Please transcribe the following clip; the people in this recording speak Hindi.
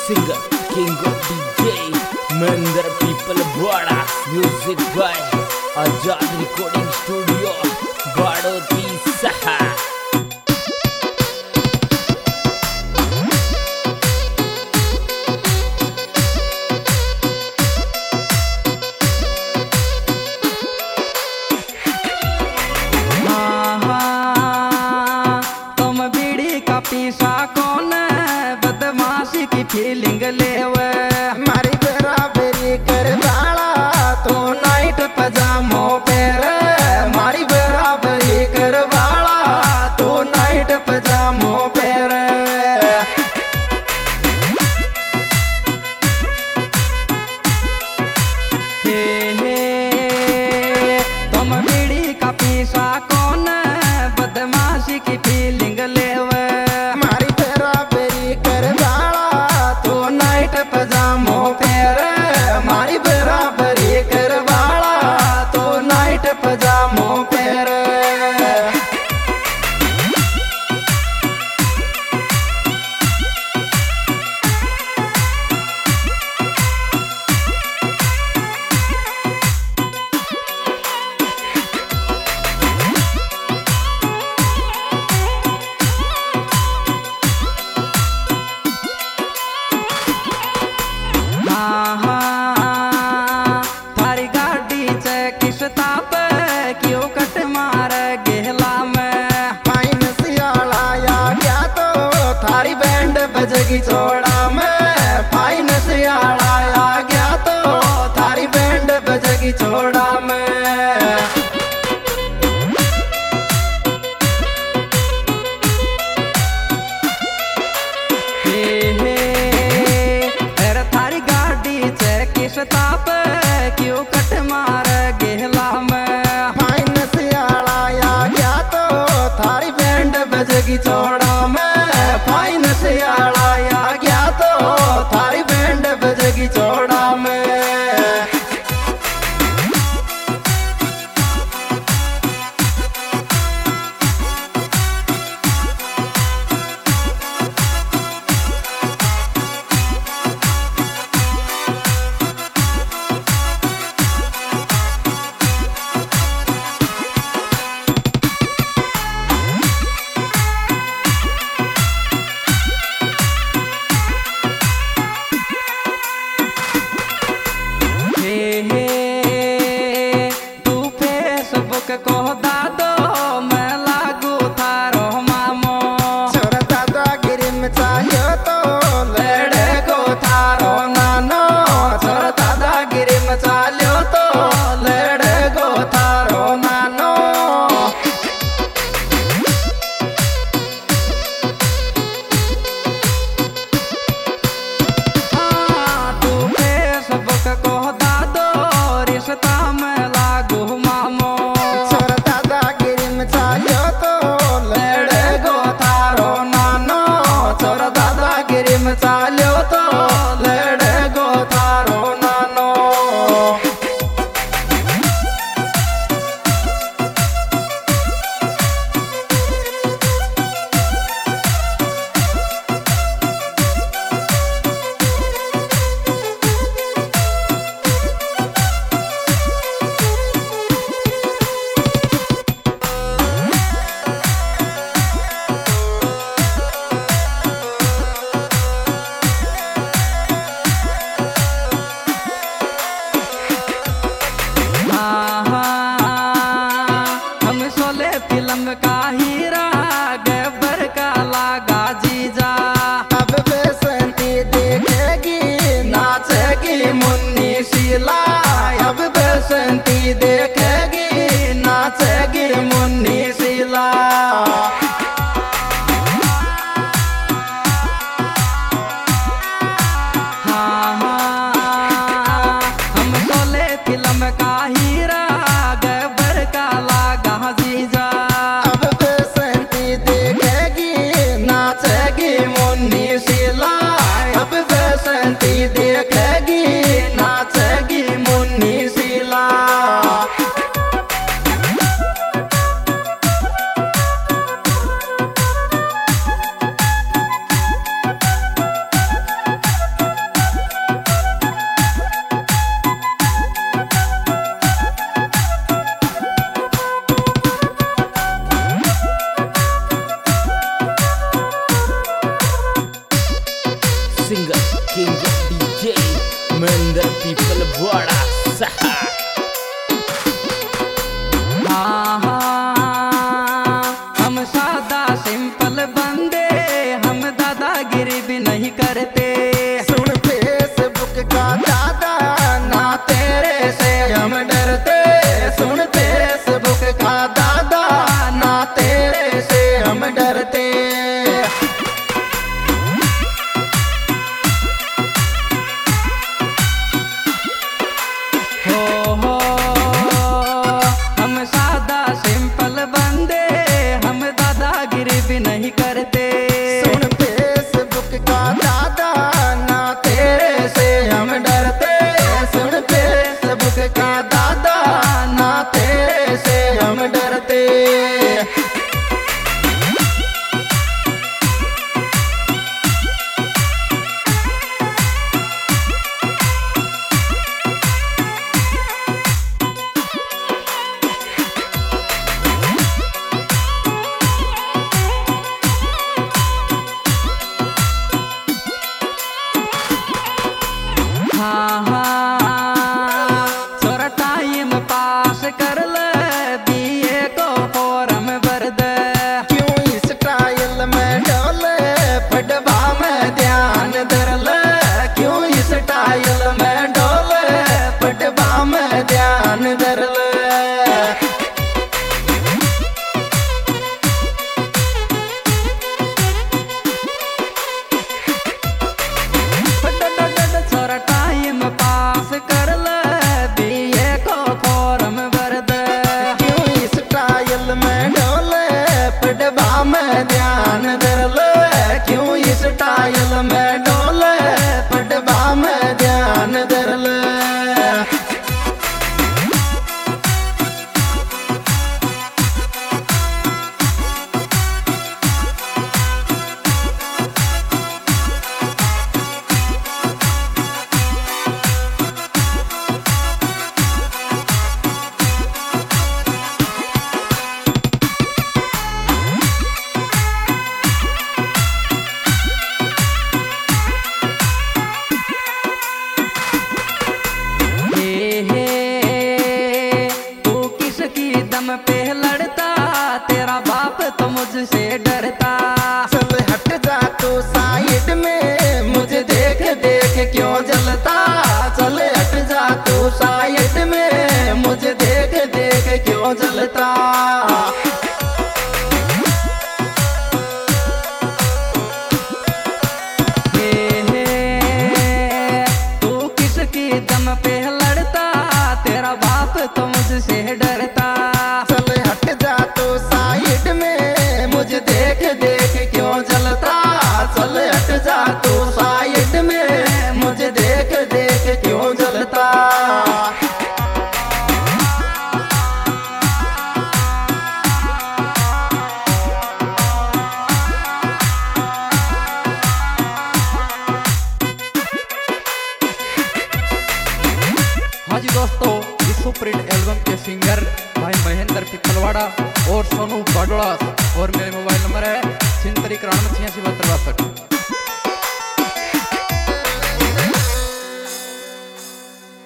singer, king of DJ, Mandar people bada music by Azad Recording Studio, Badoti Saha. पीसा कौन बदमाशी की फीलिंग लेवे मारी बराबरी कर वाला तो नाइट पजामो पैर मारी बराबरी कर वाला तो नाइट पजामो पैर तुम बीड़ी का पीसा कौन बदमाशी की फीलिंग लेवे पजामो पैर मारी बराबरी कर वाला तो नाइट पजामो पैर क्यों कट मार गेला में फाइन सियाला या गया तो थारी बैंड बजगी चौड़ा में फाइन सियाला या गया तो थारी बैंड बजगी चौड़ा में थारी गाड़ी से किस ताप क्यों कट मार गेला में थारी बैंड बजगी चौड़ा में फाइन से आया गया तो थारी बैंड बजगी चौड़ा में सिंगर किंग डीजे महेंद्र पीपल बड़ा सहा। हाँ हाँ हम सादा सिंपल बंदे, हम दादागिरी भी नहीं करते। सुन फेसबुक का दादा, ना तेरे से हम डरते। सुन फेसबुक का दादा, ना तेरे से हम डरते। हम सादा सिंपल बंदे, हम दादागिरी भी नहीं करते। सुन फेसबुक का दादा, ना तेरे से हम डरते। सुन फेसबुक का दादा, ना तेरे से हम डरते। हाँ हाँ थोड़ा टाइम पास कर ले, बीए को फॉर्म भर दे। क्यों इस स्टाइल में डोले, पढ़वा में ध्यान धर ले। क्यों इस स्टाइल में डोले, पढ़वा में ध्यान धर ले। टाइम पास कर ले, बीए को फॉर्म भर दे। क्यों इस स्टाइल में डोले, पढ़वा में ध्यान धर ले। क्यों इस स्टाइल में डोले, पढ़वा में ध्यान धर ले। दम पे लड़ता, तेरा बाप तो मुझसे डरता। चल हट जा तू साइड में, मुझे देख देख क्यों जलता। चल हट जा तू साइड में, मुझे देख देख क्यों जलता। तू किसकी दम पे लड़ता, तेरा बाप तो मुझसे डरता। मुझे देख देख क्यों जलता। चल हट जा तू साइड में, मुझे देख देख क्यों जलता। हाँ जी दोस्तों, इस सुपरहिट एल्बम के सिंगर भाई महेंद्र पिपलवाड़ा और सोनू बडोला, और मेरे मोबाइल नंबर है 9391